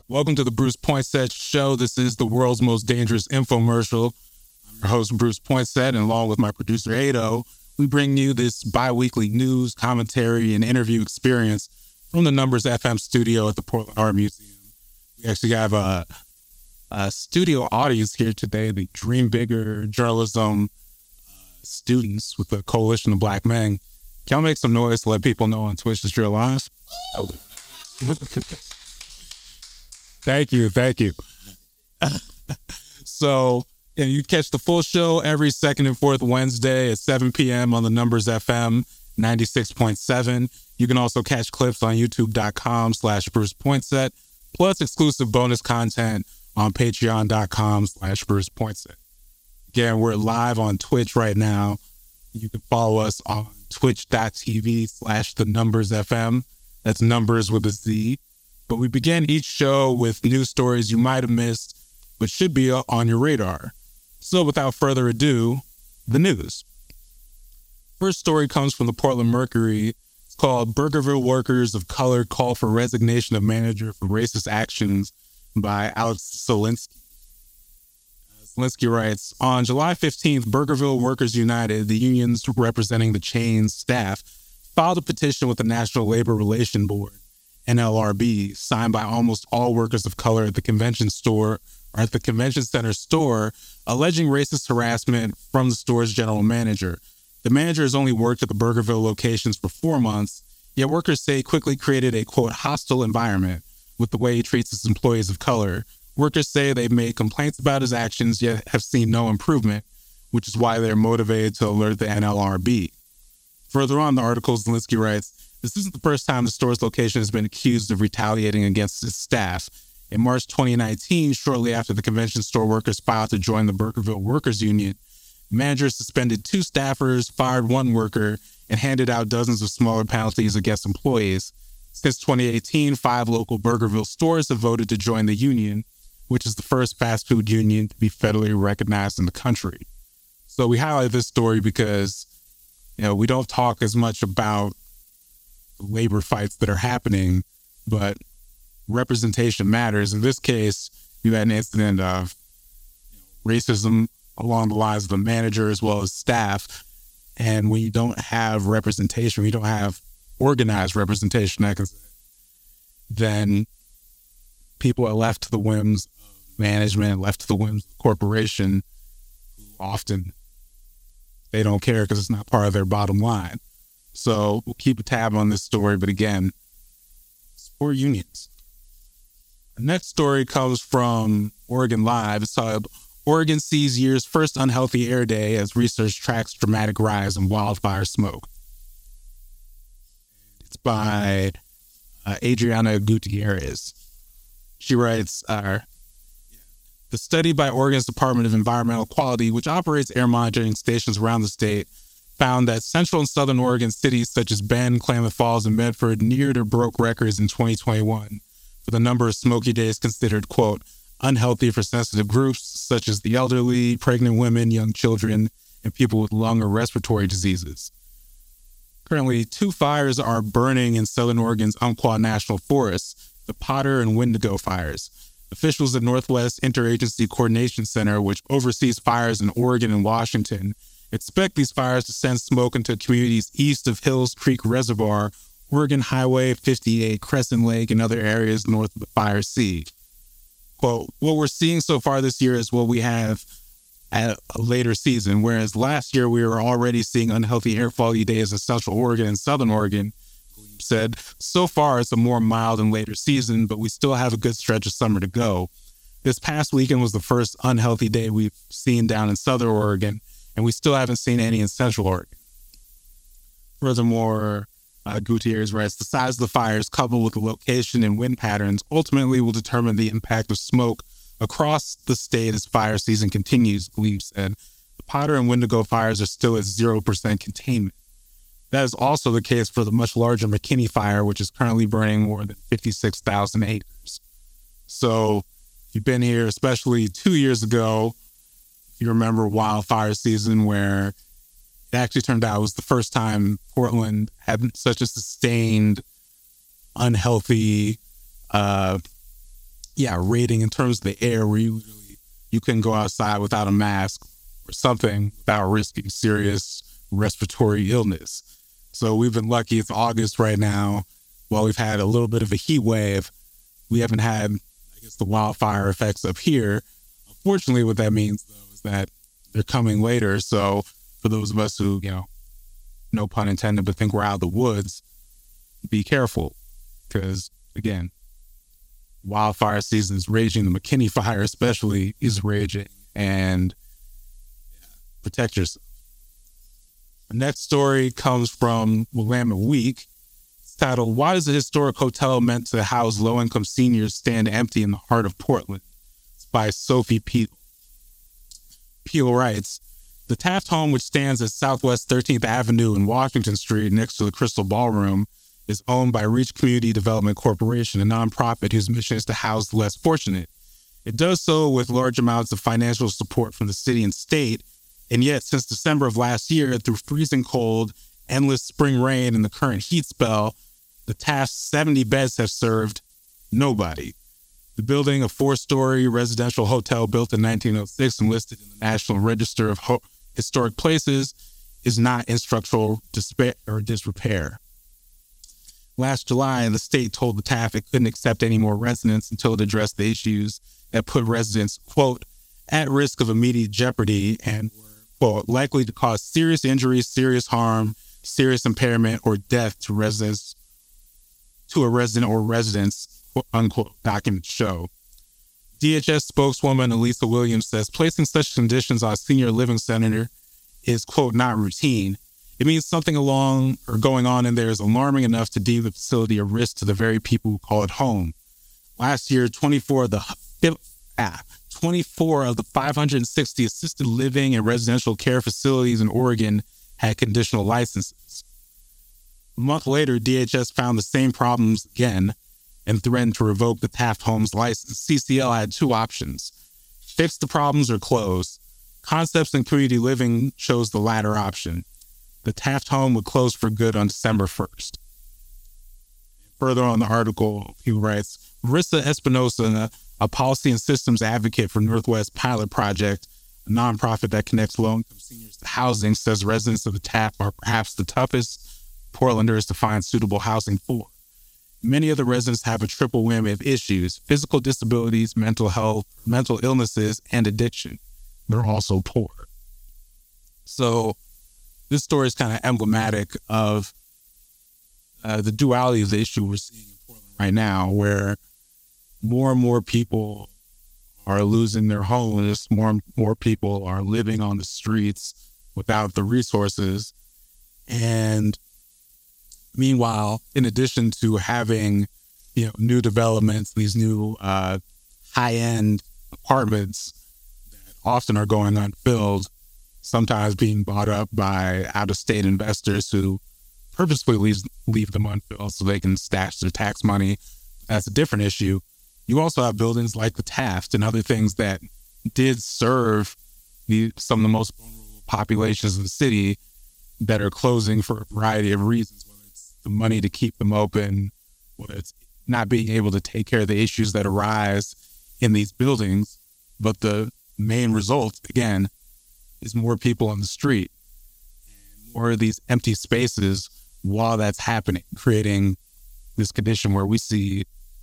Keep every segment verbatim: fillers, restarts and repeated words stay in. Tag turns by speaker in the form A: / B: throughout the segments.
A: Welcome to the Bruce Poinsett Show. This is the world's most dangerous infomercial. I'm your host, Bruce Poinsett, and along with my producer, Ado, we bring you this bi-weekly news, commentary, and interview experience from the Numbers F M studio at the Portland Art Museum. We actually have a, a studio audience here today, the Dream Bigger Journalism uh, students with the Coalition of Black Men. Can y'all make some noise to let people know on Twitch that you're live? Oh. Thank you, thank you. So, yeah, you catch the full show every second and fourth Wednesday at seven p.m. on the Numbers F M ninety-six point seven. You can also catch clips on youtube.com slash Bruce Poinsett, plus exclusive bonus content on patreon.com slash Bruce Poinsett. Again, we're live on Twitch right now. You can follow us on twitch.tv slash the Numbers FM. That's numbers with a Z. But we begin each show with news stories you might have missed, but should be on your radar. So without further ado, the news. First story comes from the Portland Mercury. It's called Burgerville Workers of Color Call for Resignation of Manager for Racist Actions by Alex Solinsky. Solinsky writes, on July fifteenth, Burgerville Workers United, the unions representing the chain's staff, filed a petition with the National Labor Relations Board, N L R B, signed by almost all workers of color at the convention store or at the convention center store, alleging racist harassment from the store's general manager. The manager has only worked at the Burgerville locations for four months, yet workers say he quickly created a, quote, hostile environment with the way he treats his employees of color. Workers say they've made complaints about his actions, yet have seen no improvement, which is why they're motivated to alert the N L R B. Further on in the article, Zelensky writes, this isn't the first time the store's location has been accused of retaliating against its staff. In March twenty nineteen, shortly after the convention store workers filed to join the Burgerville Workers Union, managers suspended two staffers, fired one worker, and handed out dozens of smaller penalties against employees. Since twenty eighteen, five local Burgerville stores have voted to join the union, which is the first fast food union to be federally recognized in the country. So we highlight this story because, you know, we don't talk as much about labor fights that are happening, but representation matters. In this case, you had an incident of racism along the lines of the manager as well as staff. And when you don't have representation, when you don't have organized representation, I can say, then people are left to the whims of management, left to the whims of the corporation, who often they don't care because it's not part of their bottom line. So we'll keep a tab on this story, but again, support unions. The next story comes from Oregon Live. It's called Oregon Sees Year's First Unhealthy Air Day as Research Tracks Dramatic Rise in Wildfire Smoke. It's by uh, Adriana Gutierrez. She writes, uh, the study by Oregon's Department of Environmental Quality, which operates air monitoring stations around the state, found that central and southern Oregon cities such as Bend, Klamath Falls, and Medford neared or broke records in twenty twenty-one for the number of smoky days considered, quote, unhealthy for sensitive groups such as the elderly, pregnant women, young children, and people with lung or respiratory diseases. Currently, two fires are burning in southern Oregon's Umpqua National Forest, the Potter and Wendigo fires. Officials at Northwest Interagency Coordination Center, which oversees fires in Oregon and Washington, expect these fires to send smoke into communities east of Hills Creek Reservoir, Oregon Highway fifty-eight, Crescent Lake, and other areas north of the Fire Sea. Quote, what we're seeing so far this year is what we have at a later season, whereas last year we were already seeing unhealthy air quality days in Central Oregon and Southern Oregon. Said, so far it's a more mild and later season, but we still have a good stretch of summer to go. This past weekend was the first unhealthy day we've seen down in Southern Oregon, and we still haven't seen any in Central Oregon. Furthermore, uh, Gutierrez writes, the size of the fires coupled with the location and wind patterns ultimately will determine the impact of smoke across the state as fire season continues, Glebe said. The Potter and Wendigo fires are still at zero percent containment. That is also the case for the much larger McKinney fire, which is currently burning more than fifty-six thousand acres. So if you've been here, especially two years ago, if you remember wildfire season where it actually turned out it was the first time Portland had such a sustained, unhealthy uh, yeah, rating in terms of the air where you literally, you couldn't go outside without a mask or something without risking serious respiratory illness. So we've been lucky. It's August right now. While we've had a little bit of a heat wave, we haven't had, I guess, the wildfire effects up here. Unfortunately, what that means, though, is that they're coming later. So for those of us who, you know, no pun intended, but think we're out of the woods, be careful. Because, again, wildfire season is raging. The McKinney fire especially is raging. And protect yourself. The next story comes from Willamette Week. It's titled, "Why Does a Historic Hotel Meant to House Low-Income Seniors Stand Empty in the Heart of Portland?" It's by Sophie Peel. Peel writes, "The Taft Home, which stands at Southwest thirteenth Avenue and Washington Street next to the Crystal Ballroom, is owned by Reach Community Development Corporation, a nonprofit whose mission is to house the less fortunate. It does so with large amounts of financial support from the city and state, and yet since December of last year, through freezing cold, endless spring rain, and the current heat spell, the Taft's seventy beds have served nobody. The building, a four-story residential hotel built in nineteen oh six and listed in the National Register of Ho- Historic Places, is not in structural dispa- or disrepair. Last July, the state told the Taft it couldn't accept any more residents until it addressed the issues that put residents, quote, at risk of immediate jeopardy and were, quote, likely to cause serious injuries, serious harm, serious impairment, or death to residents, to a resident or residents, quote, unquote, documents show. D H S spokeswoman Elisa Williams says placing such conditions on a senior living center is, quote, not routine. It means something along or going on in there is alarming enough to deem the facility a risk to the very people who call it home. Last year, twenty-four of the ah, twenty-four of the five hundred sixty assisted living and residential care facilities in Oregon had conditional licenses. A month later, D H S found the same problems again and threatened to revoke the Taft Homes license. C C L had two options: fix the problems or close. Concepts and Community Living chose the latter option. The Taft Home would close for good on December first. Further on the article, he writes, Marissa Espinosa, a policy and systems advocate for Northwest Pilot Project, a nonprofit that connects low-income seniors to housing, says residents of the Taft are perhaps the toughest Portlanders to find suitable housing for. Many of the residents have a triple whammy of issues: physical disabilities, mental health, mental illnesses, and addiction. They're also poor. So this story is kind of emblematic of uh, the duality of the issue we're seeing in Portland right now, where more and more people are losing their homes, more and more people are living on the streets without the resources. And meanwhile, in addition to having, you know, new developments, these new uh, high-end apartments that often are going unfilled, sometimes being bought up by out-of-state investors who purposefully leave, leave them unfilled so they can stash their tax money. That's a different issue. You also have buildings like the Taft and other things that did serve the, some of the most vulnerable populations in the city that are closing for a variety of reasons, whether it's the money to keep them open, whether it's not being able to take care of the issues that arise in these buildings. But the main result, again, is more people on the street and more of these empty spaces while that's happening, creating this condition where we see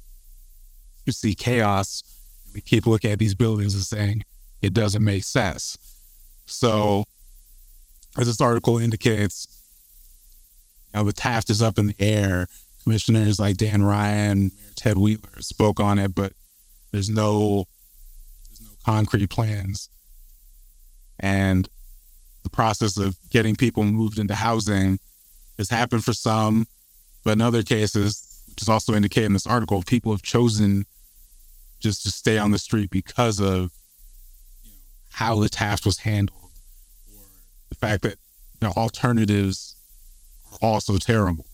A: we see chaos. We keep looking at these buildings and saying it doesn't make sense. So, as this article indicates, you know, the Taft is up in the air. Commissioners like Dan Ryan, Mayor Ted Wheeler spoke on it, but there's no there's no concrete plans. And the process of getting people moved into housing has happened for some, but in other cases, which is also indicated in this article, people have chosen just to stay on the street because of, you know, how the Taft was handled, or the fact that, you know, alternatives are also terrible.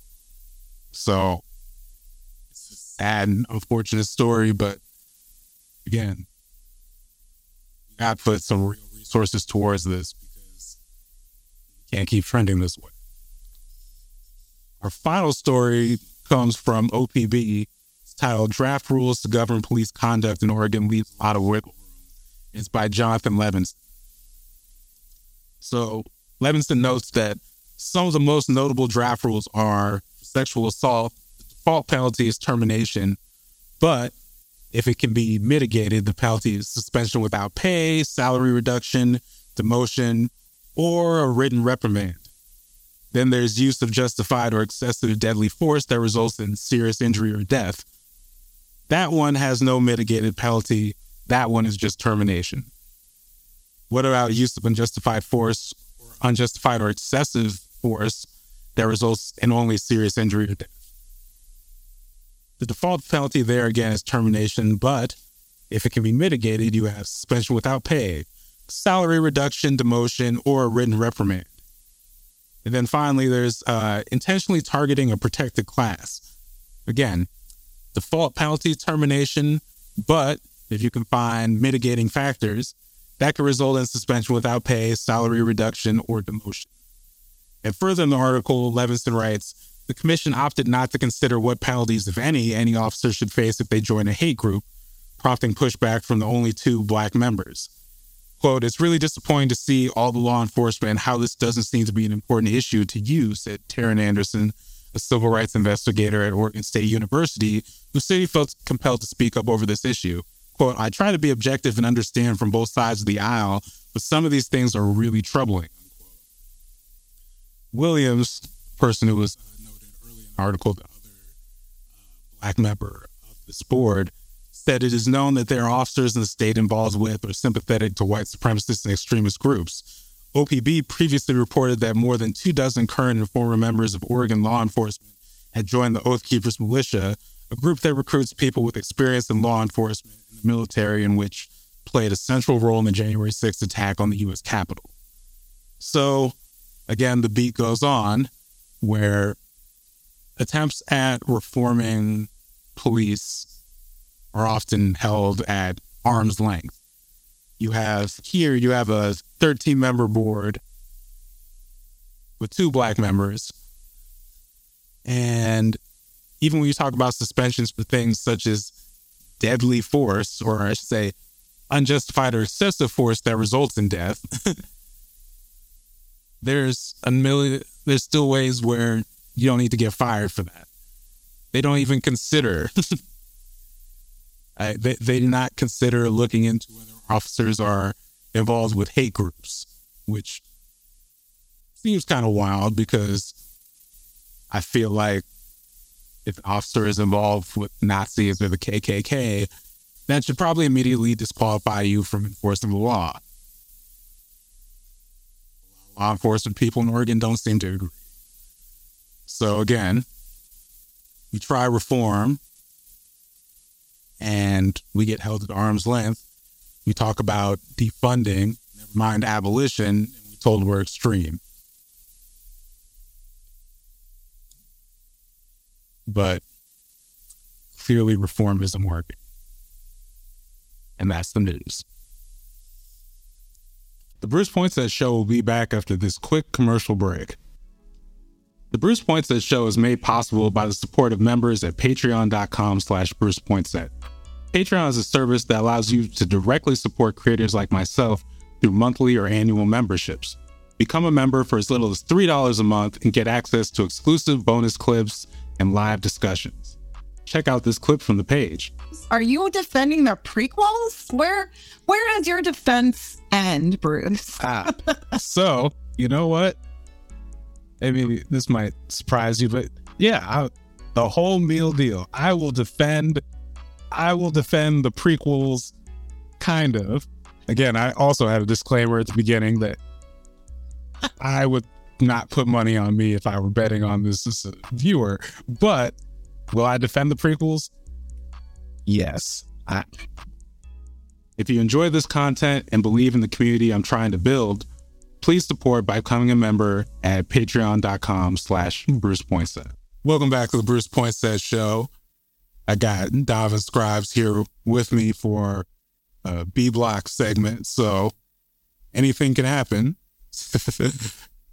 A: So it's a sad and unfortunate story, but again, we got to put some real resources towards this because we can't keep trending this way. Our final story comes from O P B. It's titled Draft Rules to Govern Police Conduct in Oregon Leaves a Lot of Wiggle Room. It's by Jonathan Levinson. So Levinson notes that some of the most notable draft rules are sexual assault. The default penalty is termination, but if it can be mitigated, the penalty is suspension without pay, salary reduction, demotion, or a written reprimand. Then there's use of justified or excessive deadly force that results in serious injury or death. That one has no mitigated penalty. That one is just termination. What about use of unjustified force or unjustified or excessive force that results in only serious injury or death? The default penalty there again is termination, but if it can be mitigated, you have suspension without pay, salary reduction, demotion, or a written reprimand. And then finally, there's uh, intentionally targeting a protected class. Again, default penalty termination, but if you can find mitigating factors, that could result in suspension without pay, salary reduction, or demotion. And further in the article, Levinson writes, the commission opted not to consider what penalties, if any, any officer should face if they join a hate group, prompting pushback from the only two Black members. Quote, it's really disappointing to see all the law enforcement and how this doesn't seem to be an important issue to you, said Taryn Anderson, a civil rights investigator at Oregon State University, who said he felt compelled to speak up over this issue. Quote, I try to be objective and understand from both sides of the aisle, but some of these things are really troubling. Unquote. Williams, person who was uh, noted earlier in the article, the other uh, Black member of this board, said it is known that there are officers in the state involved with or sympathetic to white supremacist and extremist groups. O P B previously reported that more than two dozen current and former members of Oregon law enforcement had joined the Oath Keepers Militia, a group that recruits people with experience in law enforcement and the military, and which played a central role in the January sixth attack on the U S Capitol. So, again, the beat goes on, where attempts at reforming police are often held at arm's length. You have here, you have a thirteen-member board with two Black members. And even when you talk about suspensions for things such as deadly force, or I should say unjustified or excessive force that results in death, there's a million, there's still ways where you don't need to get fired for that. They don't even consider Uh, they, they do not consider looking into whether officers are involved with hate groups, which seems kind of wild because I feel like if an officer is involved with Nazis or the K K K, that should probably immediately disqualify you from enforcing the law. Law enforcement people in Oregon don't seem to agree. So again, we try reform, and we get held at arm's length. We talk about defunding, never mind abolition, and we're told we're extreme. But clearly reform isn't working. And that's the news. The Bruce Poinsett Show will be back after this quick commercial break. The Bruce Poinsett Show is made possible by the support of members at patreon.com slash Bruce Poinsett. Patreon is a service that allows you to directly support creators like myself through monthly or annual memberships. Become a member for as little as three dollars a month and get access to exclusive bonus clips and live discussions. Check out this clip from the page.
B: Are you defending the prequels? Where where does your defense end, Bruce?
A: ah, so, you know what? Maybe this might surprise you, but yeah, I, the whole meal deal. I will defend I will defend the prequels, kind of. Again, I also had a disclaimer at the beginning that I would not put money on me if I were betting on this as a viewer. But will I defend the prequels? Yes. I, if you enjoy this content and believe in the community I'm trying to build, please support by becoming a member at patreon.com slash Bruce Poinsett. Welcome back to the Bruce Poinsett Show. I got Donovan Scribes here with me for a B-Block segment, so anything can happen.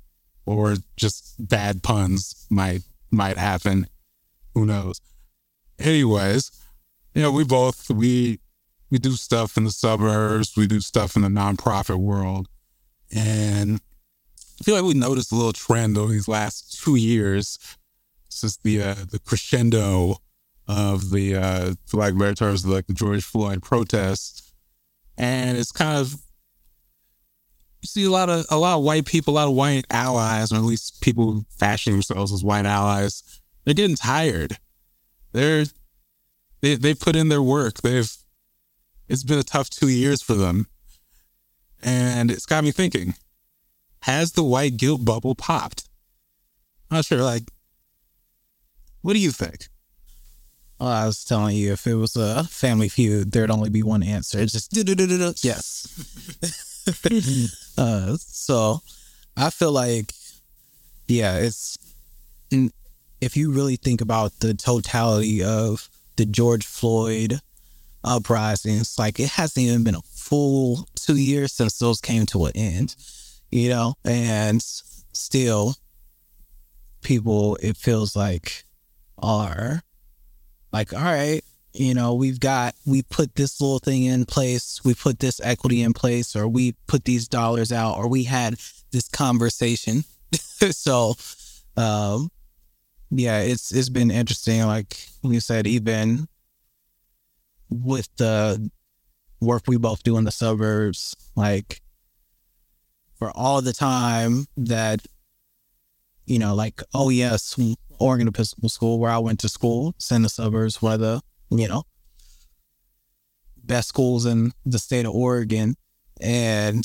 A: Or just bad puns might might happen. Who knows? Anyways, you know, we both, we, we do stuff in the suburbs. We do stuff in the nonprofit world. And I feel like we noticed a little trend over these last two years since the, uh, the crescendo of the, uh, for lack of better terms, like the George Floyd protests. And it's kind of, you see a lot of, a lot of white people, a lot of white allies, or at least people fashioning themselves as white allies. They're getting tired. They're, they, they put in their work. They've, it's been a tough two years for them. And it's got me thinking, has the white guilt bubble popped? I'm not sure, like, what do you think?
C: Well, I was telling you, if it was a Family Feud, there'd only be one answer. It's just, do-do-do-do-do. Yes. uh, so I feel like, yeah, it's, if you really think about the totality of the George Floyd uprisings, like it hasn't even been a full two years since those came to an end, you know, and still people, it feels like, are like, all right, you know, we've got, we put this little thing in place, we put this equity in place, or we put these dollars out, or we had this conversation. So, um, yeah, it's it's been interesting. Like you said, even with the work we both do in the suburbs, like for all the time that, you know, like, oh yes, Oregon Episcopal School, where I went to school, it's in the suburbs, one of the, you know, best schools in the state of Oregon. And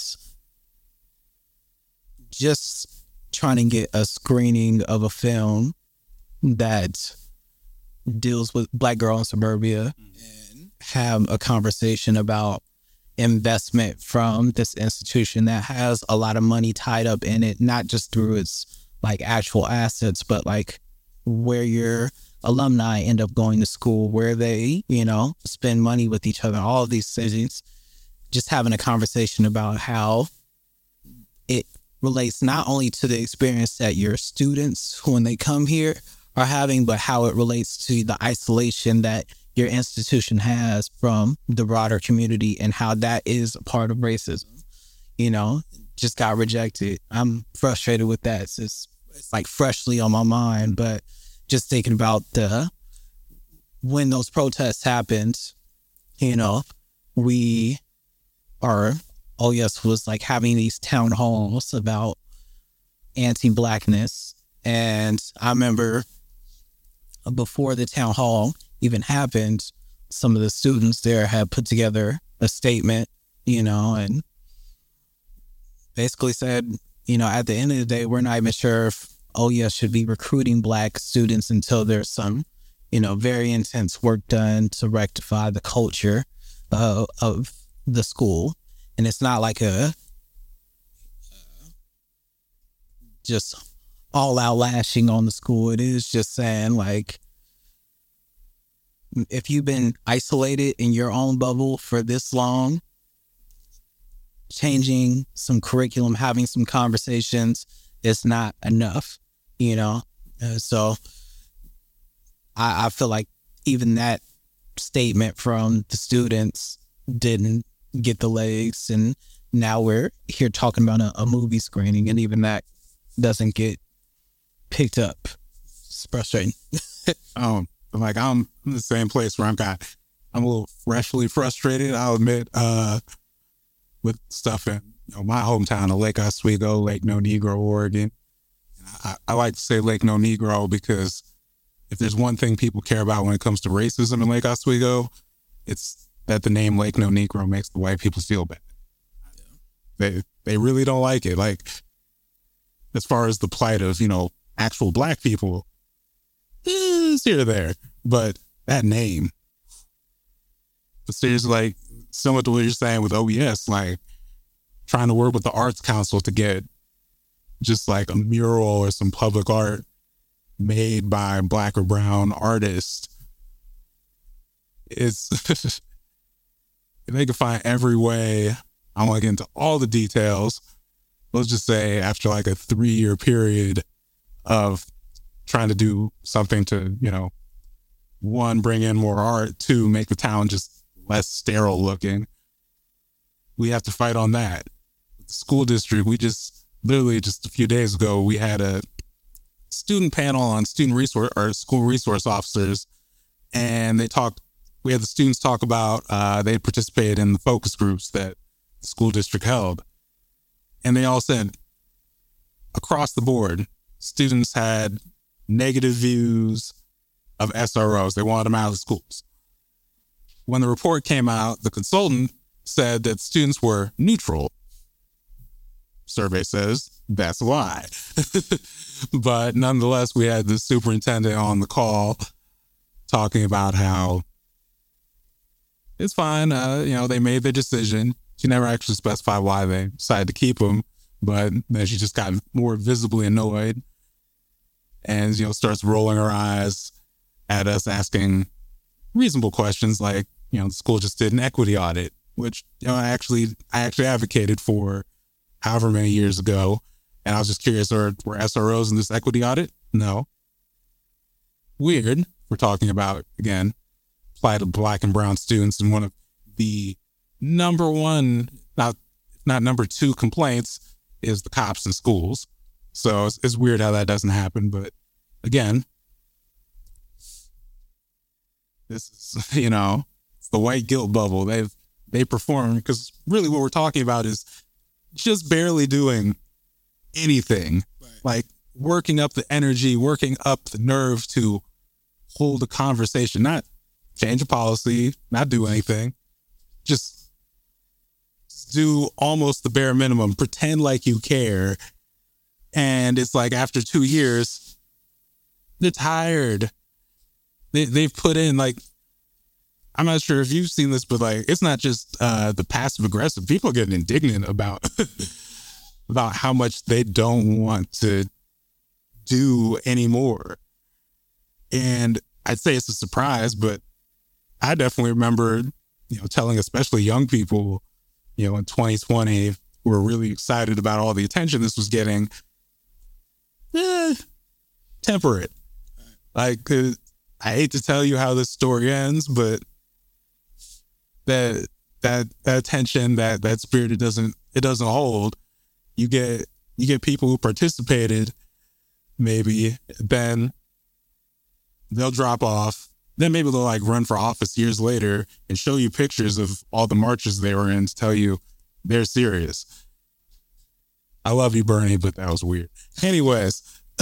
C: just trying to get a screening of a film that deals with Black girl in suburbia and have a conversation about investment from this institution that has a lot of money tied up in it, not just through its like actual assets, but like where your alumni end up going to school, where they, you know, spend money with each other, all of these things. Just having a conversation about how it relates not only to the experience that your students, when they come here, are having, but how it relates to the isolation that your institution has from the broader community and how that is a part of racism. You know, just got rejected. I'm frustrated with that. It's just, it's like freshly on my mind, but just thinking about the, when those protests happened, you know, we are, oh yes, was like having these town halls about anti-Blackness. And I remember before the town hall even happened, some of the students there had put together a statement, you know, and basically said, you know, at the end of the day, we're not even sure if O E S should be recruiting Black students until there's some, you know, very intense work done to rectify the culture uh, of the school. And it's not like a just all out lashing on the school. It is just saying, like, if you've been isolated in your own bubble for this long, changing some curriculum, having some conversations is not enough, you know? Uh, so I, I feel like even that statement from the students didn't get the legs, and now we're here talking about a, a movie screening, and even that doesn't get picked up. It's frustrating.
A: um, like I'm in the same place where I'm got, I'm a little freshly frustrated, I'll admit, uh, with stuff in, you know, my hometown of Lake Oswego, Lake No Negro, Oregon. I, I like to say Lake No Negro because if there's one thing people care about when it comes to racism in Lake Oswego, it's that the name Lake No Negro makes the white people feel bad. They they really don't like it. Like, as far as the plight of, you know, actual Black people, it's here or there. But that name, but seriously, like, similar to what you're saying with O E S, like, trying to work with the Arts Council to get just like a mural or some public art made by Black or brown artists. It's, they can find every way. I don't want to get into all the details. Let's just say after like a three year period of trying to do something to, you know, one, bring in more art, two, make the town just less sterile looking. We have to fight on that. The school district, we just, literally just a few days ago, we had a student panel on student resource or school resource officers, and they talked, we had the students talk about, uh, they participated in the focus groups that the school district held. And they all said, across the board, students had negative views of S R Os. They wanted them out of the schools. When the report came out, the consultant said that students were neutral. Survey says that's a lie. But nonetheless, we had the superintendent on the call talking about how it's fine. Uh, you know, they made their decision. She never actually specified why they decided to keep them, but then she just got more visibly annoyed and, you know, starts rolling her eyes at us, asking reasonable questions like, you know, the school just did an equity audit, which, you know, I actually, I actually advocated for however many years ago. And I was just curious, are, were S R Os in this equity audit? No. Weird. We're talking about, again, plight of black and brown students, and one of the number one, not not number two complaints is the cops in schools. So it's, it's weird how that doesn't happen. But again, this is, you know, it's the white guilt bubble. They've, they perform, because really what we're talking about is just barely doing anything, right. Like working up the energy, working up the nerve to hold a conversation, not change a policy, not do anything, just do almost the bare minimum, pretend like you care. And it's like after two years, they're tired. They, they've put in, like, I'm not sure if you've seen this, but like, it's not just uh, the passive aggressive. People are getting indignant about, about how much they don't want to do anymore. And I'd say it's a surprise, but I definitely remember, you know, telling especially young people, you know, in twenty twenty, who were really excited about all the attention this was getting, eh, temper it. Like, uh, I hate to tell you how this story ends, but that that that attention, that that spirit, it doesn't it doesn't hold. You get you get people who participated, maybe, then they'll drop off. Then maybe they'll like run for office years later and show you pictures of all the marches they were in to tell you they're serious. I love you, Bernie, but that was weird. Anyways,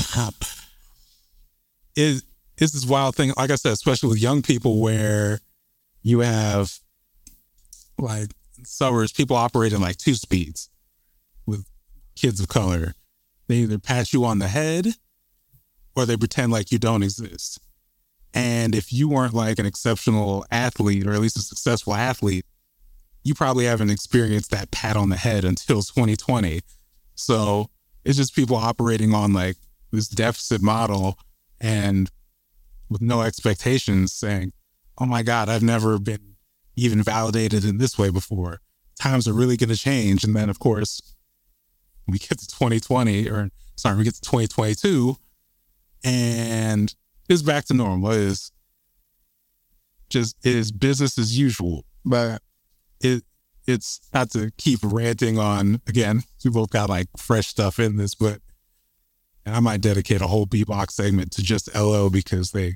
A: it, it's this wild thing, like I said, especially with young people, where you have like suburbs, people operating like two speeds with kids of color. They either pat you on the head or they pretend like you don't exist. And if you weren't like an exceptional athlete, or at least a successful athlete, you probably haven't experienced that pat on the head until twenty twenty. So it's just people operating on like this deficit model and with no expectations, saying, oh my God, I've never been even validated in this way before. Times are really going to change. And then, of course, we get to twenty twenty, or sorry, we get to twenty twenty-two, and it's back to normal. It is just, it is business as usual. But it it's not to keep ranting on, again, we both got like fresh stuff in this, but and I might dedicate a whole B-Box segment to just L O, because they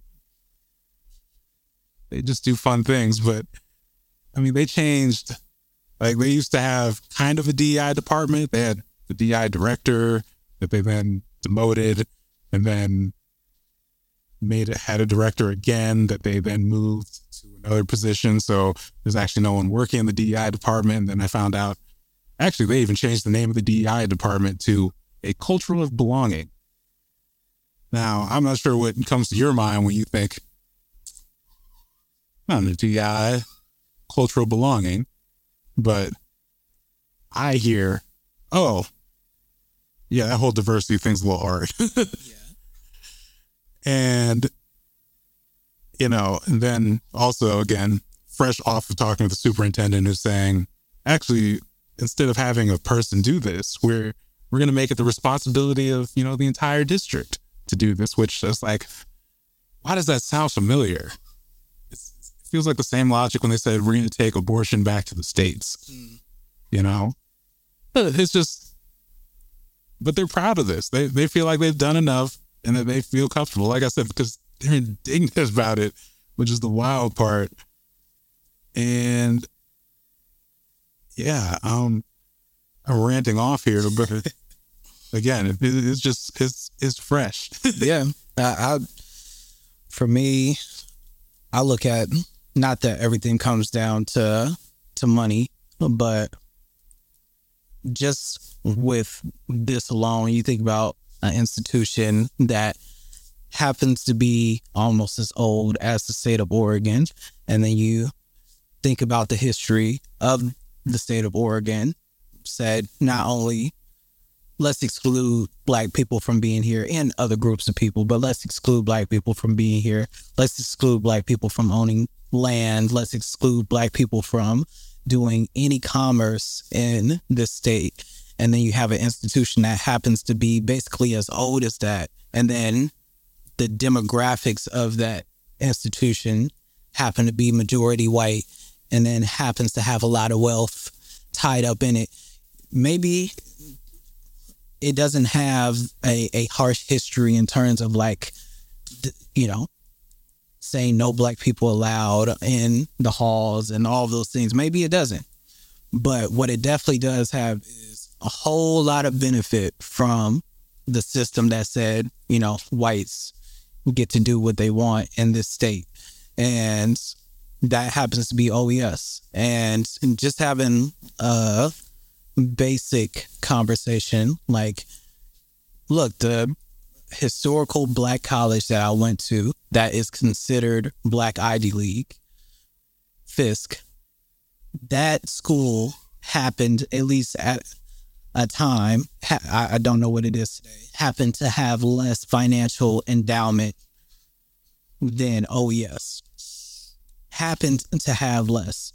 A: they just do fun things. But I mean, they changed, like they used to have kind of a D E I department. They had the D E I director that they then demoted, and then made it, had a director again that they then moved to another position. So there's actually no one working in the D E I department. And then I found out, actually, they even changed the name of the D E I department to a culture of belonging. Now, I'm not sure what comes to your mind when you think, I don't know, D E I, cultural belonging, but I hear, oh, yeah, that whole diversity thing's a little hard. Yeah. And, you know, and then also, again, fresh off of talking to the superintendent, who's saying, actually, instead of having a person do this, we're we're going to make it the responsibility of, you know, the entire district to do this, which is like, why does that sound familiar? feels like the same logic when they said we're going to take abortion back to the states. Mm. You know, it's just, but they're proud of this. They they feel like they've done enough and that they feel comfortable. Like I said, because they're indignant about it, which is the wild part. And yeah, um, I'm ranting off here, but again, it, it's just it's it's fresh.
C: Yeah, I, I for me, I look at not that everything comes down to to money, but just with this alone, you think about an institution that happens to be almost as old as the state of Oregon, and then you think about the history of the state of Oregon, said not only let's exclude Black people from being here and other groups of people, but let's exclude Black people from being here. Let's exclude Black people from owning land. Let's exclude Black people from doing any commerce in this state. And then you have an institution that happens to be basically as old as that. And then the demographics of that institution happen to be majority white, and then happens to have a lot of wealth tied up in it. Maybe it doesn't have a, a harsh history in terms of like, you know, saying no Black people allowed in the halls and all of those things. Maybe it doesn't. But what it definitely does have is a whole lot of benefit from the system that said, you know, whites get to do what they want in this state. And that happens to be O E S. And just having a basic conversation like, look, the historical Black college that I went to that is considered Black Ivy League, Fisk, that school happened, at least at a time, ha- I don't know what it is today, happened to have less financial endowment than O E S. Happened to have less.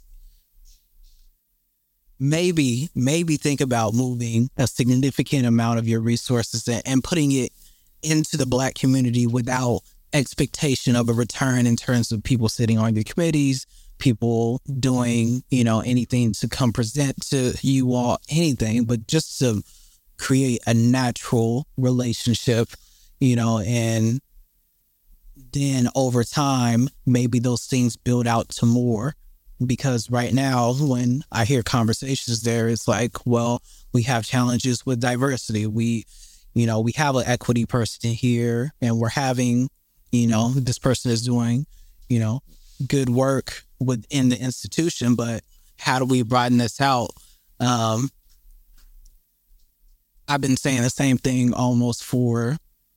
C: Maybe, maybe think about moving a significant amount of your resources and, and putting it into the Black community without expectation of a return in terms of people sitting on your committees, people doing, you know, anything to come present to you all, anything, but just to create a natural relationship, you know, and then over time, maybe those things build out to more. Because right now, when I hear conversations there, it's like, well, we have challenges with diversity. We, you know, we have an equity person here and we're having, you know, this person is doing, you know, good work within the institution, but how do we broaden this out? Um, I've been saying the same thing almost for,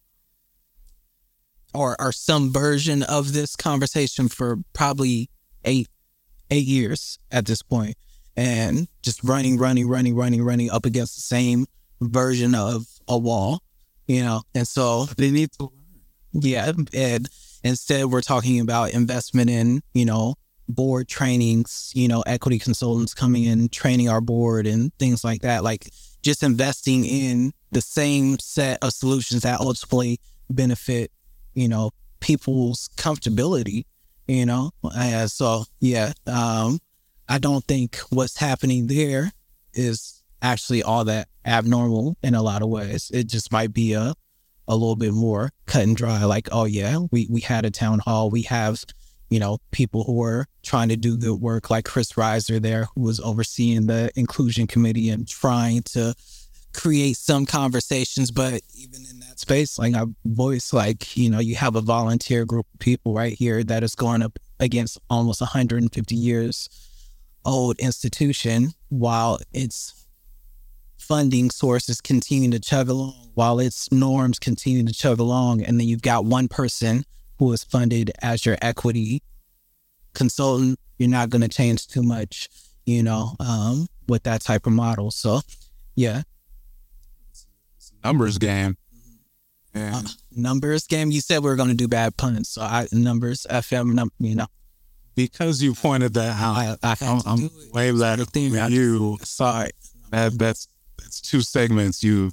C: or, or some version of this conversation for probably eight, eight years at this point, and just running, running, running, running, running up against the same version of a wall, you know? And so
A: they need to learn.
C: Yeah. And instead we're talking about investment in, you know, board trainings, you know, equity consultants coming in, training our board and things like that. Like just investing in the same set of solutions that ultimately benefit, you know, people's comfortability, you know? Uh, so, yeah, um, I don't think what's happening there is actually all that abnormal in a lot of ways. It just might be a, a little bit more cut and dry. Like, oh yeah, we, we had a town hall. We have, you know, people who are trying to do good work like Chris Reiser there, who was overseeing the inclusion committee and trying to create some conversations. But even in that space, like I voice, like, you know, you have a volunteer group of people right here that is going up against almost one hundred fifty years old institution while its funding sources continue to chug along, while its norms continue to chug along. And then you've got one person who is funded as your equity consultant. You're not going to change too much, you know, um, with that type of model. So, yeah.
A: It's a numbers game.
C: Uh, numbers game. You said we were going to do bad puns. So I numbers, F M, num, you know.
A: Because you pointed that out,
C: I, I
A: I'm, I'm wave that at you.
C: Sorry.
A: That, that's, that's two segments you've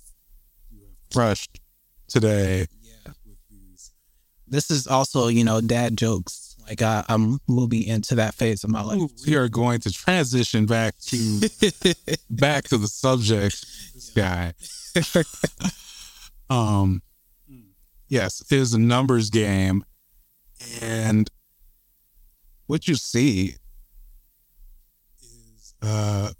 A: crushed today.
C: Yeah. This is also, you know, dad jokes. Like I, I'm moving into that phase of my life.
A: We are going to transition back to back to the subject, this guy. um, yes, it is a numbers game, and what you see is uh,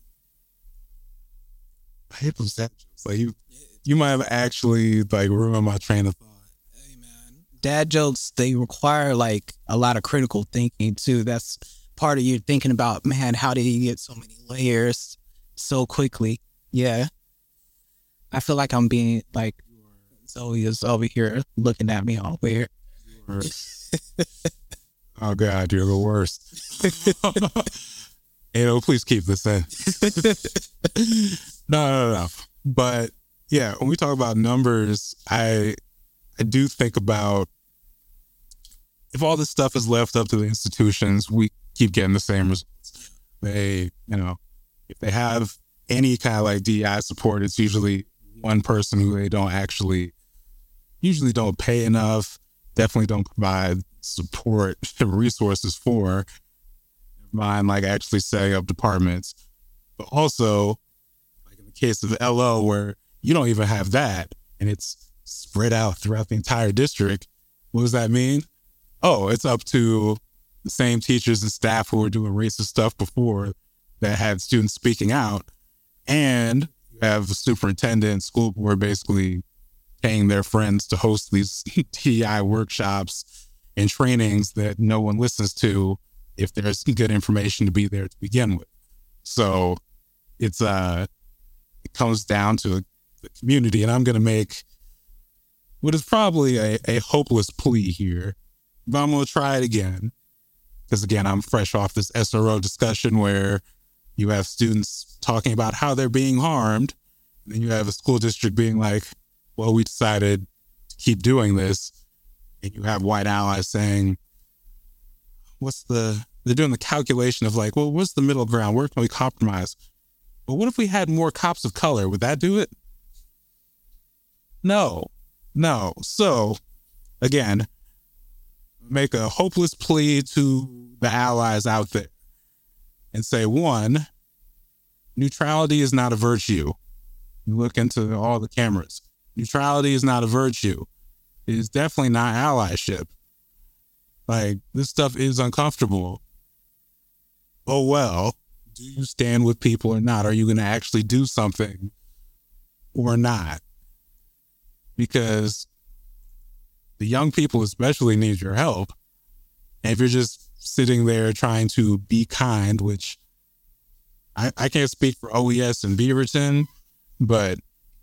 A: hate those jokes. Like you, you might have actually like ruined my train of thought.
C: Hey man, dad jokes, they require like a lot of critical thinking too. That's part of you thinking about, man, how did he get so many layers so quickly? Yeah. I feel like I'm being like, Zoe is over here looking at me all weird.
A: Oh God, you're the worst. You know, please keep this in. no, no, no. But yeah, when we talk about numbers, I I do think about if all this stuff is left up to the institutions, we keep getting the same results. They, you know, if they have any kind of like D E I support, it's usually one person who they don't actually, usually don't pay enough, definitely don't provide support and resources for, mind like actually setting up departments. But also, like in the case of L O, where you don't even have that and it's spread out throughout the entire district, what does that mean? Oh, it's up to the same teachers and staff who were doing racist stuff before that had students speaking out, and you have the superintendent, school board basically paying their friends to host these T E I workshops and trainings that no one listens to if there's good information to be there to begin with. So it's uh, it comes down to the community, and I'm going to make what is probably a, a hopeless plea here, but I'm going to try it again. Because again, I'm fresh off this S R O discussion where you have students talking about how they're being harmed. And then you have a school district being like, well, we decided to keep doing this. And you have white allies saying, what's the, they're doing the calculation of like, well, what's the middle ground? Where can we compromise? But what if we had more cops of color? Would that do it? No, no. So again, make a hopeless plea to the allies out there and say, one, neutrality is not a virtue. You look into all the cameras. Neutrality is not a virtue. It is definitely not allyship. Like, this stuff is uncomfortable. Oh, well, do you stand with people or not? Are you going to actually do something or not? Because the young people especially need your help. And if you're just sitting there trying to be kind, which I, I can't speak for O E S and Beaverton, but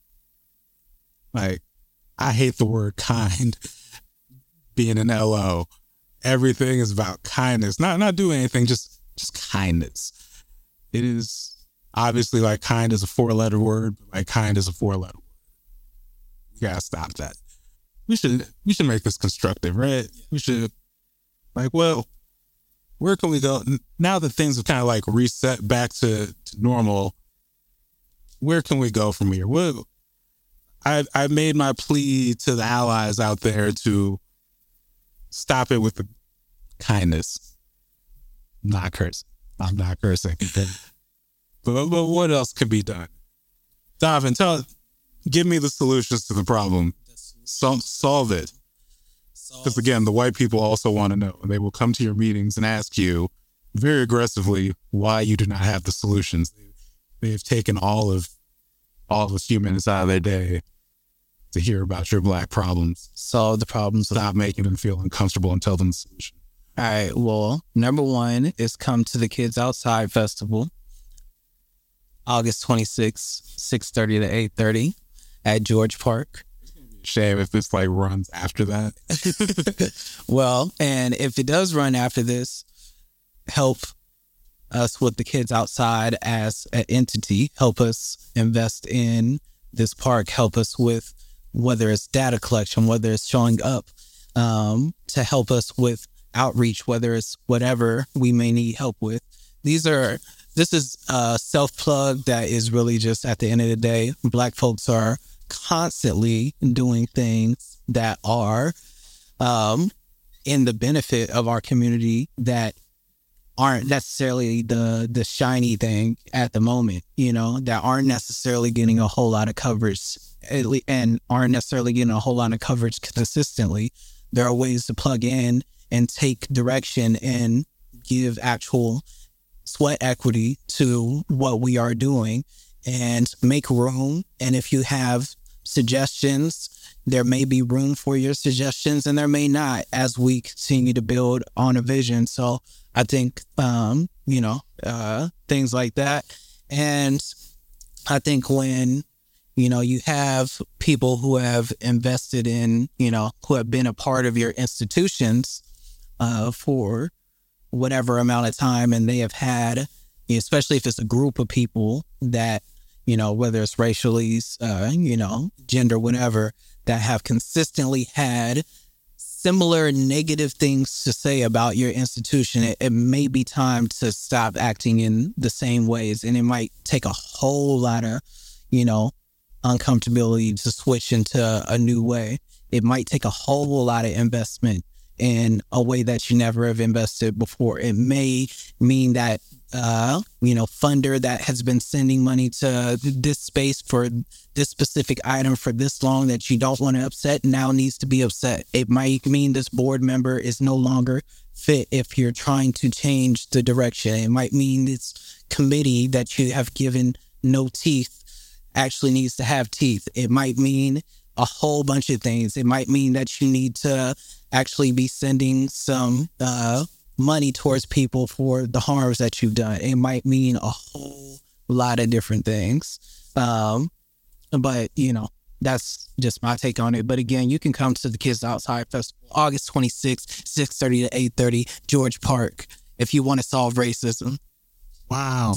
A: like, I hate the word kind being an L O. Everything is about kindness, not not doing anything, just just kindness. It is obviously like kind is a four letter word, but like kind is a four letter word. You gotta stop that. We should we should make this constructive, right? We should like, well, where can we go now that things have kind of like reset back to, to normal? Where can we go from here? Well, I I made my plea to the allies out there to stop it with the kindness. I'm not cursing. I'm not cursing. but, but what else could be done? Davin, tell, give me the solutions to the problem. Sol- solve it. Because again, the white people also want to know. They will come to your meetings and ask you very aggressively why you do not have the solutions. They've taken all of all of the few minutes out of their day to hear about your black problems.
C: Solve the problems.
A: Stop making them feel uncomfortable and tell them the solution.
C: All right. Well, number one is come to the Kids Outside Festival, August twenty-sixth, six thirty to eight thirty at George Park.
A: Shame if this like runs after that.
C: Well, and if it does run after this, help us with the Kids Outside as an entity. Help us invest in this park. Help us with whether it's data collection, whether it's showing up, um, to help us with outreach, whether it's whatever we may need help with. These are, this is a self-plug that is really just at the end of the day, Black folks are constantly doing things that are um, in the benefit of our community that aren't necessarily the the shiny thing at the moment, you know, that aren't necessarily getting a whole lot of coverage and aren't necessarily getting a whole lot of coverage consistently. There are ways to plug in and take direction and give actual sweat equity to what we are doing and make room. And if you have suggestions, there may be room for your suggestions and there may not as we continue to build on a vision. So I think, um, you know, uh, things like that. And I think when, you know, you have people who have invested in, you know, who have been a part of your institutions uh, for whatever amount of time, and they have had, especially if it's a group of people that, you know, whether it's racially, uh, you know, gender, whatever, that have consistently had similar negative things to say about your institution, it, it may be time to stop acting in the same ways. And it might take a whole lot of, you know, uncomfortability to switch into a new way. It might take a whole lot of investment in a way that you never have invested before. It may mean that, uh, you know, funder that has been sending money to this space for this specific item for this long that you don't want to upset now needs to be upset. It might mean this board member is no longer fit if you're trying to change the direction. It might mean this committee that you have given no teeth actually needs to have teeth. It might mean a whole bunch of things. It might mean that you need to actually be sending some uh, money towards people for the harms that you've done. It might mean a whole lot of different things. Um, but, you know, that's just my take on it. But again, you can come to the Kids Outside Festival, August twenty-sixth, six thirty to eight thirty, George Park, if you want to solve racism.
A: Wow.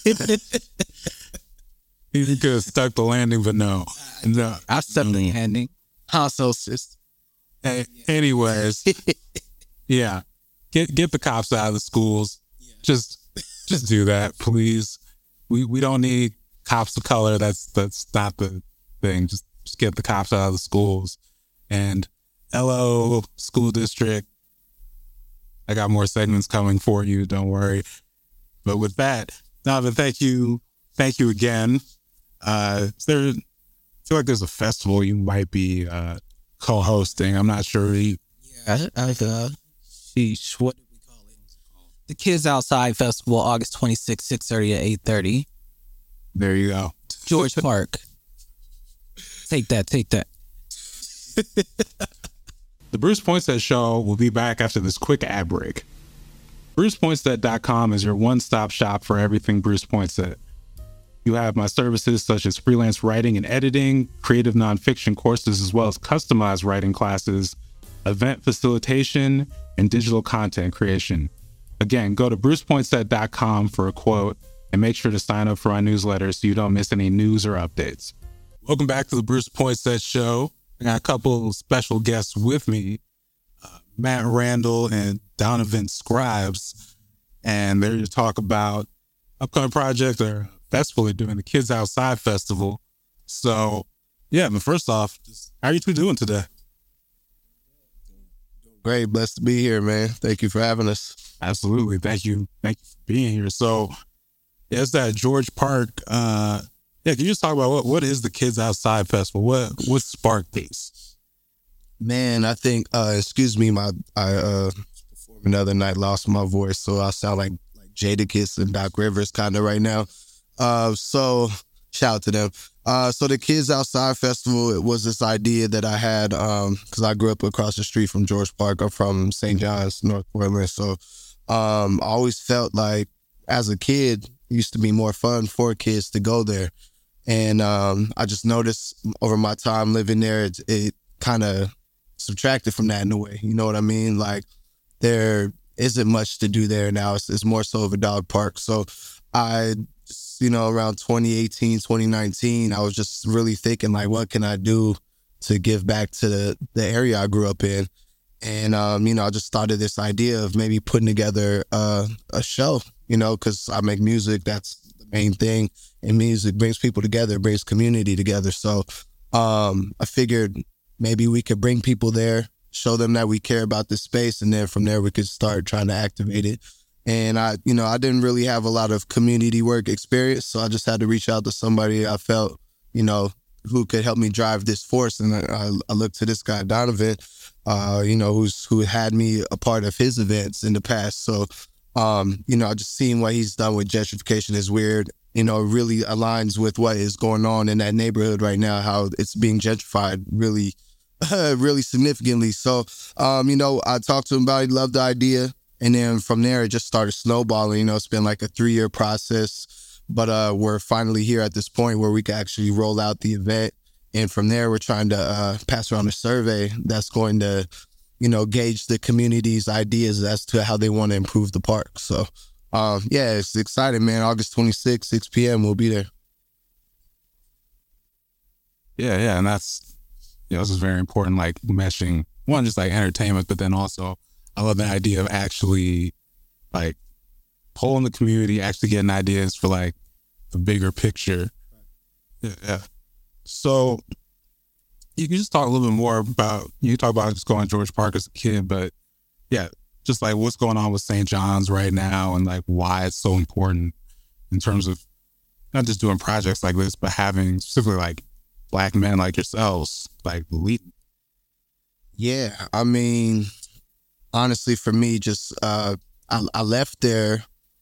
A: You could have stuck the landing, but no. No.
C: I stuck the landing. How so, sis?
A: Hey, anyways, yeah. Get get the cops out of the schools. Just just do that, please. We we don't need cops of color. That's that's not the thing. Just just get the cops out of the schools. And L O School District, I got more segments coming for you. Don't worry. But with that, Donovan, thank you, thank you again. Uh, is there, I feel like there's a festival you might be uh, co-hosting. I'm not sure. You,
C: yeah, I've, uh, sheesh, what did we call it? The Kids Outside Festival, August twenty-sixth, six thirty to eight thirty.
A: There you go.
C: George Park. Take that, take that.
A: The Bruce Poinsett Show will be back after this quick ad break. Bruce Poinsett dot com is your one-stop shop for everything Bruce Poinsett. You have my services such as freelance writing and editing, creative nonfiction courses, as well as customized writing classes, event facilitation, and digital content creation. Again, go to Bruce Poinsett dot com for a quote and make sure to sign up for our newsletter so you don't miss any news or updates. Welcome back to the Bruce Poinsett Show. I got a couple special guests with me, uh, Matt Randall and Donovan Scribes, and they're here to talk about upcoming projects or festival they're doing, the Kids Outside Festival. So, yeah, but first off, just, how are you two doing today?
D: Great, blessed to be here, man. Thank you for having us.
A: Absolutely, thank you, thank you for being here. So, yeah, it's that George Park. Uh, yeah, can you just talk about what what is the Kids Outside Festival? What what sparked this?
D: Man, I think. Uh, excuse me, my I uh, performed another night, lost my voice, so I sound like like Jadakiss and Doc Rivers kind of right now. Uh, so shout out to them. Uh, so the Kids Outside Festival, it was this idea that I had, um, cause I grew up across the street from George Park. I'm from Saint John's, North Portland. So, um, I always felt like as a kid, it used to be more fun for kids to go there. And, um, I just noticed over my time living there, it, it kind of subtracted from that in a way. You know what I mean? Like there isn't much to do there now. It's, it's more so of a dog park. So I, you know, around twenty eighteen, twenty nineteen, I was just really thinking like, what can I do to give back to the, the area I grew up in? And, um, you know, I just started this idea of maybe putting together uh, a show, you know, because I make music. That's the main thing. And music brings people together, brings community together. So um, I figured maybe we could bring people there, show them that we care about this space, and then from there we could start trying to activate it. And I, you know, I didn't really have a lot of community work experience, so I just had to reach out to somebody I felt, you know, who could help me drive this force. And I, I looked to this guy, Donovan, uh, you know, who's who had me a part of his events in the past. So, um, you know, just seeing what he's done with gentrification is weird. You know, really aligns with what is going on in that neighborhood right now, how it's being gentrified really, really significantly. So, um, you know, I talked to him about it, loved the idea. And then from there, it just started snowballing. You know, it's been like a three-year process, but uh, we're finally here at this point where we can actually roll out the event. And from there, we're trying to uh, pass around a survey that's going to, you know, gauge the community's ideas as to how they want to improve the park. So, um, yeah, it's exciting, man. August twenty-sixth, six p.m., we'll be there.
A: Yeah, yeah, and that's, you know, this is very important, like meshing, one, just like entertainment, but then also I love the idea of actually like polling the community, actually getting ideas for like the bigger picture. Yeah, yeah. So you can just talk a little bit more about, you talk about just going to George Park as a kid, but yeah, just like what's going on with Saint John's right now and like why it's so important in terms of not just doing projects like this, but having specifically like Black men like yourselves, like leading.
D: Yeah, I mean, honestly, for me, just uh, I, I left there,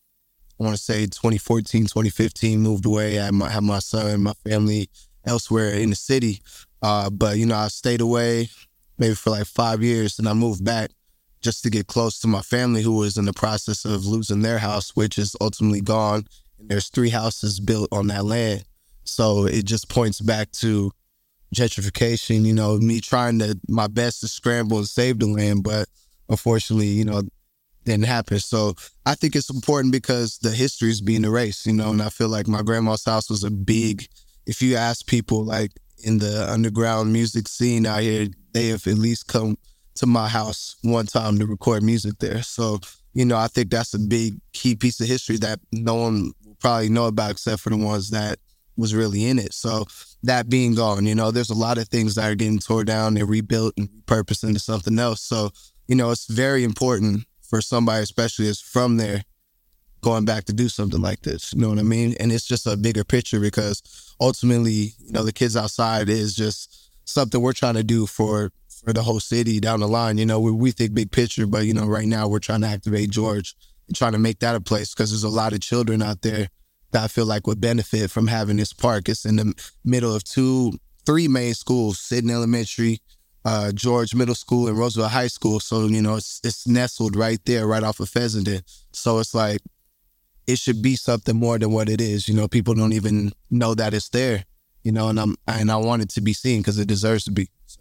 D: I want to say twenty fourteen, twenty fifteen, moved away. I had my, had my son and my family elsewhere in the city. Uh, but, you know, I stayed away maybe for like five years and I moved back just to get close to my family who was in the process of losing their house, which is ultimately gone. And there's three houses built on that land. So it just points back to gentrification, you know, me trying to my best to scramble and save the land, but unfortunately, you know, didn't happen. So I think it's important because the history is being erased, you know, and I feel like my grandma's house was a big, if you ask people like in the underground music scene out here, they have at least come to my house one time to record music there. So, you know, I think that's a big key piece of history that no one will probably know about except for the ones that was really in it. So that being gone, you know, there's a lot of things that are getting torn down and rebuilt and repurposed into something else. So, you know, it's very important for somebody, especially as from there, going back to do something like this. You know what I mean? And it's just a bigger picture because ultimately, you know, the kids outside is just something we're trying to do for for the whole city down the line. You know, we, we think big picture, but, you know, right now we're trying to activate George and trying to make that a place because there's a lot of children out there that I feel like would benefit from having this park. It's in the middle of two, three main schools, Sidney Elementary, uh, George Middle School, and Roosevelt High School. So, you know, it's it's nestled right there, right off of Fessenden. So it's like, it should be something more than what it is. You know, people don't even know that it's there, you know, and I'm and I want it to be seen because it deserves to be. So.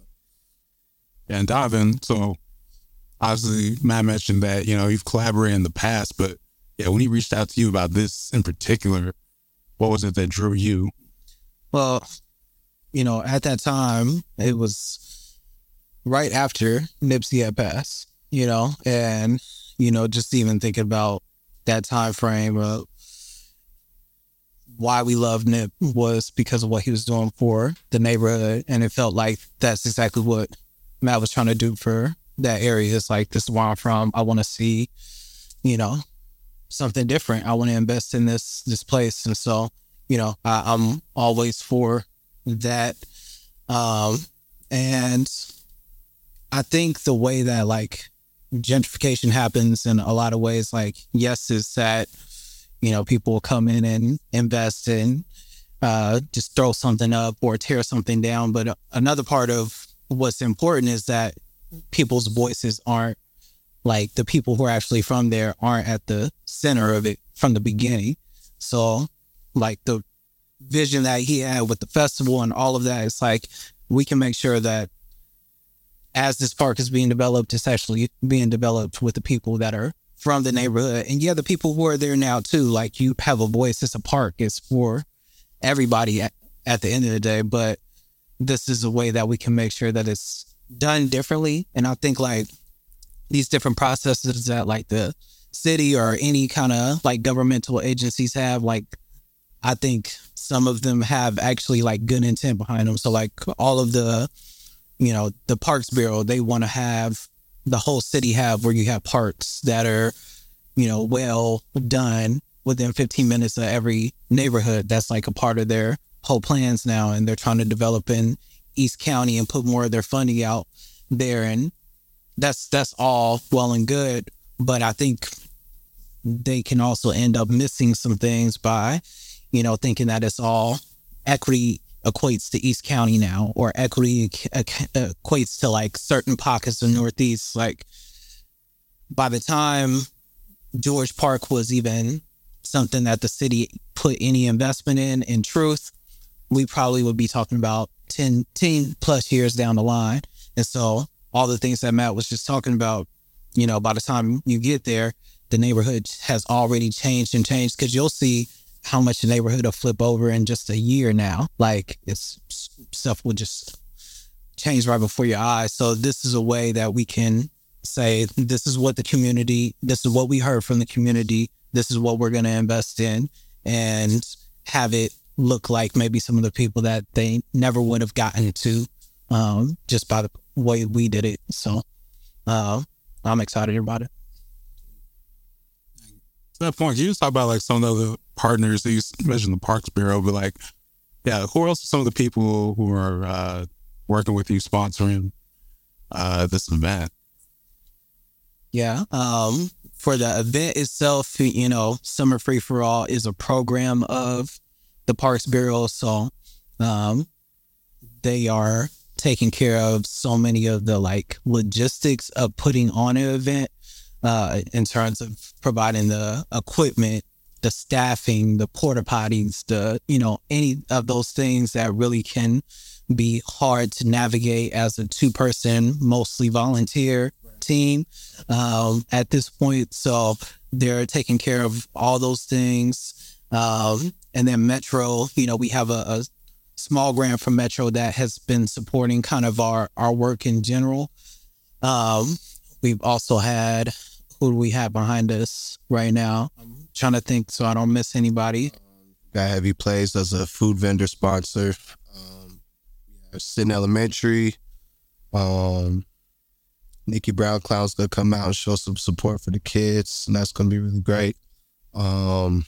A: And Donovan, so obviously Matt mentioned that, you know, you've collaborated in the past, but yeah, when he reached out to you about this in particular, what was it that drew you?
C: Well, you know, at that time, it was right after Nipsey had passed, you know, and, you know, just even thinking about that time frame of why we loved Nip was because of what he was doing for the neighborhood. And it felt like that's exactly what Matt was trying to do for that area. It's like, this is where I'm from. I want to see, you know, something different. I want to invest in this this place. And so, you know, I, I'm always for that. Um, and I think the way that like gentrification happens in a lot of ways, like, yes, is that, you know, people will come in and invest in, uh, just throw something up or tear something down. But another part of what's important is that people's voices aren't, like, the people who are actually from there aren't at the center of it from the beginning. So, like, the vision that he had with the festival and all of that, it's like, we can make sure that as this park is being developed, it's actually being developed with the people that are from the neighborhood. And yeah, the people who are there now too, like, you have a voice. It's a park. It's for everybody at, at the end of the day. But this is a way that we can make sure that it's done differently. And I think, like, these different processes that, like, the city or any kind of, like, governmental agencies have, like, I think some of them have actually, like, good intent behind them. So, like, all of the, you know, the Parks Bureau, they want to have the whole city have where you have parks that are, you know, well done within fifteen minutes of every neighborhood. That's like a part of their whole plans now. And they're trying to develop in East County and put more of their funding out there. And that's, that's all well and good. But I think they can also end up missing some things by, you know, thinking that it's all equity equates to East County now, or equity equates to like certain pockets of Northeast. Like by the time George Park was even something that the city put any investment in, in truth, we probably would be talking about ten, ten plus years down the line. And so all the things that Matt was just talking about, you know, by the time you get there, the neighborhood has already changed and changed, because you'll see how much the neighborhood will flip over in just a year now. Like it's stuff will just change right before your eyes. So this is a way that we can say, this is what the community, this is what we heard from the community. This is what we're going to invest in, and have it look like maybe some of the people that they never would have gotten to um, just by the way we did it. So uh, I'm excited about it.
A: To that point, can you just talk about like some of the partners that you mentioned, the Parks Bureau, but like, yeah, who else are some of the people who are uh, working with you, sponsoring uh, this event?
C: Yeah. Um, for the event itself, you know, Summer Free for All is a program of the Parks Bureau. So um, they are taking care of so many of the like logistics of putting on an event. Uh, in terms of providing the equipment, the staffing, the porta potties, the, you know, any of those things that really can be hard to navigate as a two person, mostly volunteer team um, at this point. So they're taking care of all those things. Um, and then Metro, you know, we have a, a small grant from Metro that has been supporting kind of our, our work in general. Um, we've also had, who do we have behind us right now? I'm trying to think so I don't miss anybody.
D: Got Heavy Plays as a food vendor sponsor. Um, Sinton Elementary. Um, Nikki Brown Clown's gonna come out and show some support for the kids, and that's gonna be really great. Um,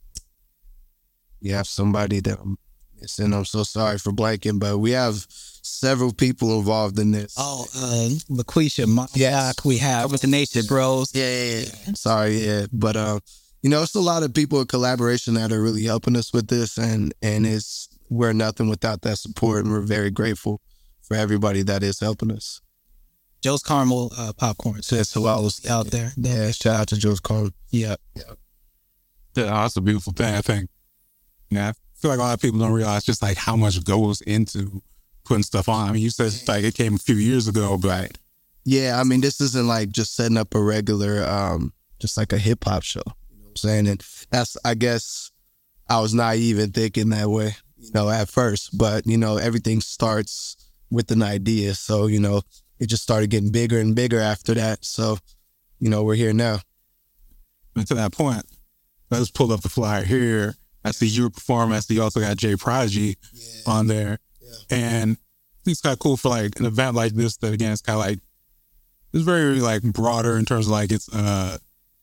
D: we have somebody that I'm missing. I'm so sorry for blanking, but we have several people involved in this.
C: Oh, uh, LaQuisha, Mock, yes. We have with the Nation Bros.
D: Yeah, yeah, yeah. Sorry, yeah. But, uh, you know, it's a lot of people in collaboration that are really helping us with this, and, and it's, we're nothing without that support, and we're very grateful for everybody that is helping us.
C: Joe's Caramel uh, Popcorn.
D: So that's who I was
C: out there.
D: Yeah, shout out to Joe's Caramel.
C: Yeah.
D: Yeah.
A: Yeah, that's a beautiful thing, I think. Yeah, I feel like a lot of people don't realize just like how much goes into putting stuff on. I mean, you said like it came a few years ago, but
D: yeah, I mean, this isn't like just setting up a regular, um, just like a hip hop show. You know what I'm saying? And that's, I guess, I was naive in thinking that way, you know, at first. But you know, everything starts with an idea. So you know, it just started getting bigger and bigger after that. So you know, we're here now.
A: And to that point, let's pull up the flyer here. I see you perform. I see you also got Jay Prodigy yeah. on there. Yeah. And I think it's kind of cool for like an event like this that, again, it's kind of like, it's very like broader in terms of like its, uh,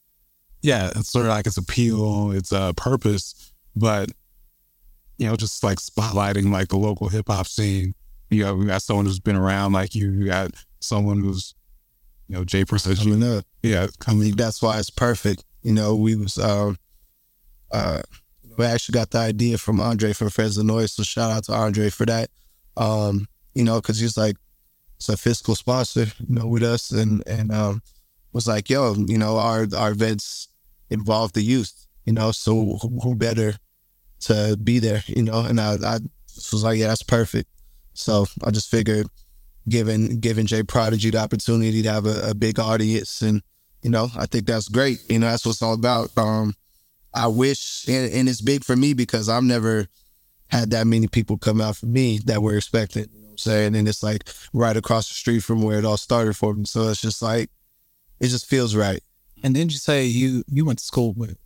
A: yeah, it's sort of like its appeal, its uh, purpose, but, you know, just like spotlighting like the local hip hop scene. You got, we got someone who's been around like you. You got someone who's, you know, Jay Prodigy.
D: Coming up.
A: Yeah. Coming.
D: That's why it's perfect. You know, we was, um, uh, we actually got the idea from Andre from Fresno Noise, so shout out to Andre for that. Um, you know, because he's like, it's a fiscal sponsor, you know, with us, and and um, was like, yo, you know, our our events involve the youth, you know, so who, who better to be there, you know? And I, I was like, yeah, that's perfect. So I just figured, giving giving Jay Prodigy the opportunity to have a, a big audience, and you know, I think that's great. You know, that's what it's all about. Um, I wish, and, and it's big for me because I've never had that many people come out for me that were expected, you know what I'm saying? And it's like right across the street from where it all started for me. So it's just like, it just feels right.
C: And didn't you say you, you went to school with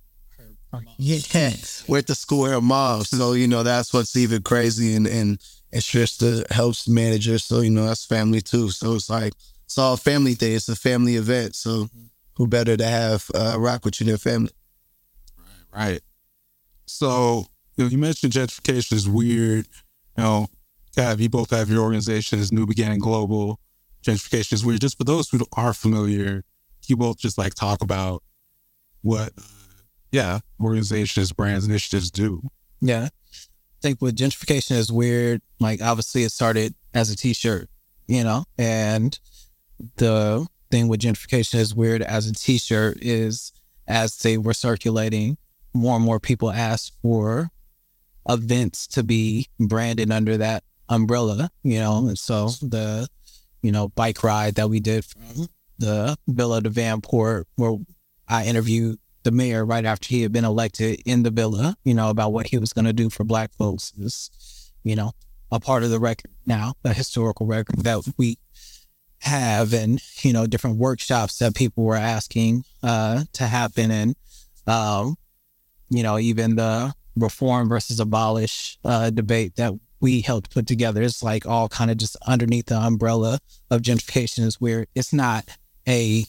C: her?
D: Yeah, we're at the school with her mom. So, you know, that's what's even crazy and, and, and Trish the helps manager. So, you know, that's family too. So it's like, it's all family thing. It's a family event. So who better to have uh, rock with you than family?
A: Right, right. So, you know, you mentioned gentrification is weird. You know, Cav, you both have your organizations, New Beginning Global. Gentrification is weird. Just for those who are familiar, you both just like talk about what, uh, yeah, organizations, brands, initiatives do.
C: Yeah. I think with gentrification is weird. Like, obviously it started as a t-shirt, you know, and the thing with gentrification is weird as a t-shirt is as they were circulating, more and more people asked for events to be branded under that umbrella, you know, and so the, you know, bike ride that we did from the Villa to Vanport, where I interviewed the mayor right after he had been elected in the Villa, you know, about what he was going to do for Black folks is, you know, a part of the record now, a historical record that we have, and, you know, different workshops that people were asking uh, to happen. And, um, you know, even the reform versus abolish uh, debate that we helped put together. It's like all kind of just underneath the umbrella of gentrification is where it's not a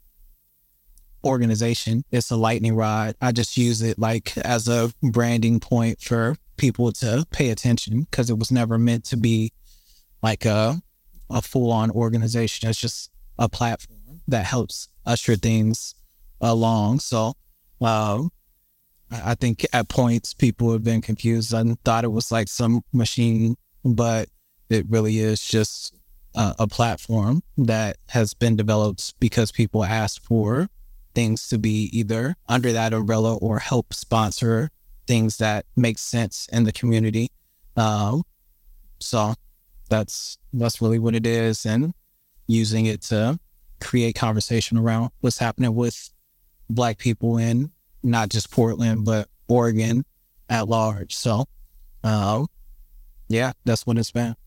C: organization. It's a lightning rod. I just use it like as a branding point for people to pay attention because it was never meant to be like a, a full-on organization. It's just a platform that helps usher things along. So, um, I think at points people have been confused and thought it was like some machine, but it really is just a, a platform that has been developed because people asked for things to be either under that umbrella or help sponsor things that make sense in the community. Um, so that's that's really what it is, and using it to create conversation around what's happening with Black people in not just Portland, but Oregon at large. So, um, yeah, that's what it's been.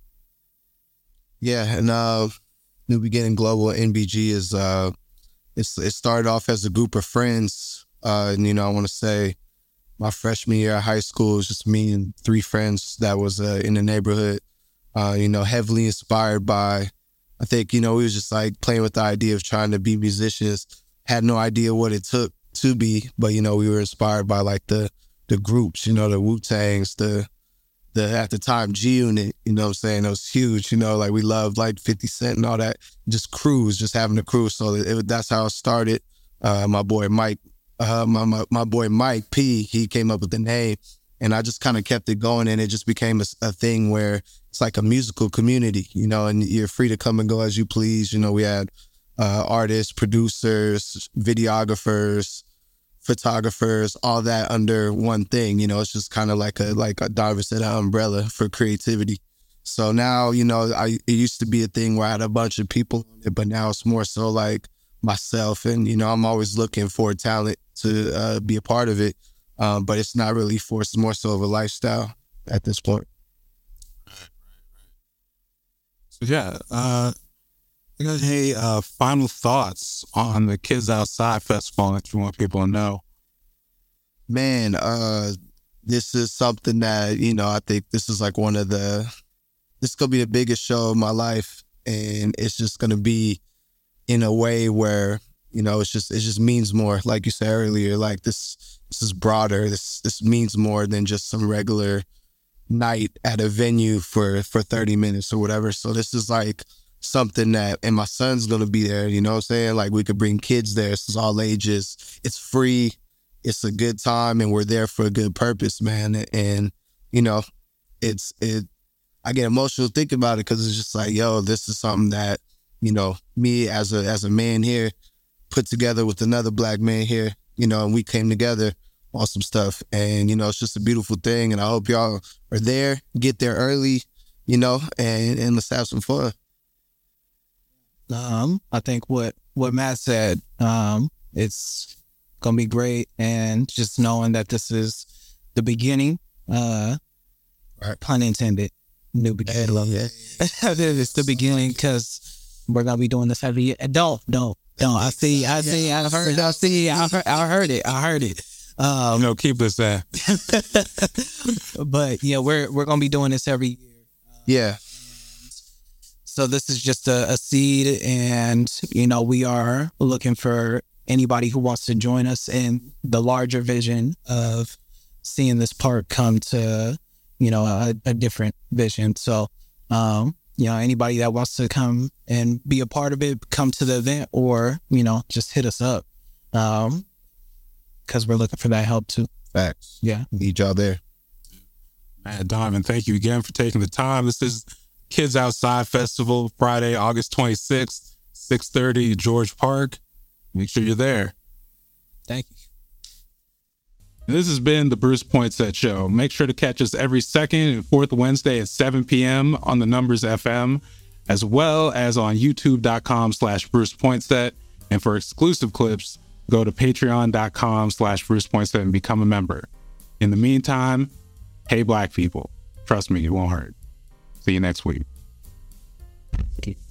D: Yeah, and uh, New Beginning Global N B G is uh, it's it started off as a group of friends, uh, and you know I want to say my freshman year of high school it was just me and three friends that was uh, in the neighborhood. Uh, you know, heavily inspired by, I think you know we was just like playing with the idea of trying to be musicians. Had no idea what it took to be, but you know we were inspired by like the the groups, you know, the Wu-Tangs, the the at the time G-Unit, you know what I'm saying, it was huge, you know, like we loved like fifty Cent and all that, just cruise, just having a cruise. So it, that's how it started. Uh, my boy Mike, uh, my, my my boy Mike P, he came up with the name, and I just kind of kept it going, and it just became a, a thing where it's like a musical community, you know, and you're free to come and go as you please. You know, we had uh, artists, producers, videographers, photographers, all that under one thing. You know, it's just kind of like a like a Darvin said, an umbrella for creativity. So now, you know, I it used to be a thing where I had a bunch of people on it, but now it's more so like myself, and you know, I'm always looking for talent to uh, be a part of it, um, but it's not really forced. It's more so of a lifestyle at this point.
A: Right, right, right. So yeah, uh, I got any uh, final thoughts on the Kids Outside Festival that you want people to know?
D: Man, uh, this is something that, you know, I think this is like one of the, this is going to be the biggest show of my life. And it's just going to be in a way where, you know, it's just, it just means more. Like you said earlier, like this, this is broader. This, this means more than just some regular night at a venue for, for thirty minutes or whatever. So this is like something that, and my son's going to be there, you know what I'm saying? Like we could bring kids there. This is all ages. It's free. It's a good time, and we're there for a good purpose, man. And, you know, it's, it, I get emotional thinking about it because it's just like, yo, this is something that, you know, me as a, as a man here put together with another Black man here, you know, and we came together on some stuff. And, you know, it's just a beautiful thing. And I hope y'all are there, get there early, you know, and, and let's have some fun.
C: Um, I think what, what Matt said, um, it's gonna be great, and just knowing that this is the beginning, uh,
D: right.
C: Pun intended, new beginning. Love it. It's the beginning because we're gonna be doing this every year. Don't, don't, don't. I see, I see, I heard, I see, I heard, I heard it, I heard it. Um,
A: you know, keep this there.
C: But yeah, we're we're gonna be doing this every year.
D: Yeah.
C: So this is just a, a seed, and, you know, we are looking for anybody who wants to join us in the larger vision of seeing this park come to, you know, a, a different vision. So, um, you know, anybody that wants to come and be a part of it, come to the event, or, you know, just hit us up. Um, cause we're looking for that help too.
D: Facts.
C: Yeah.
D: Need y'all there.
A: Man, Donovan, thank you again for taking the time. This is Kids Outside Festival, Friday, August twenty-sixth, six thirty, George Park. Make sure you're there.
C: Thank you.
A: This has been the Bruce Poinsett Show. Make sure to catch us every second and fourth Wednesday at seven p.m. on the Numbers F M, as well as on youtube.com slash Bruce Poinsett. And for exclusive clips, go to patreon.com slash Bruce Poinsett and become a member. In the meantime, hey, Black people, trust me, it won't hurt. See you next week.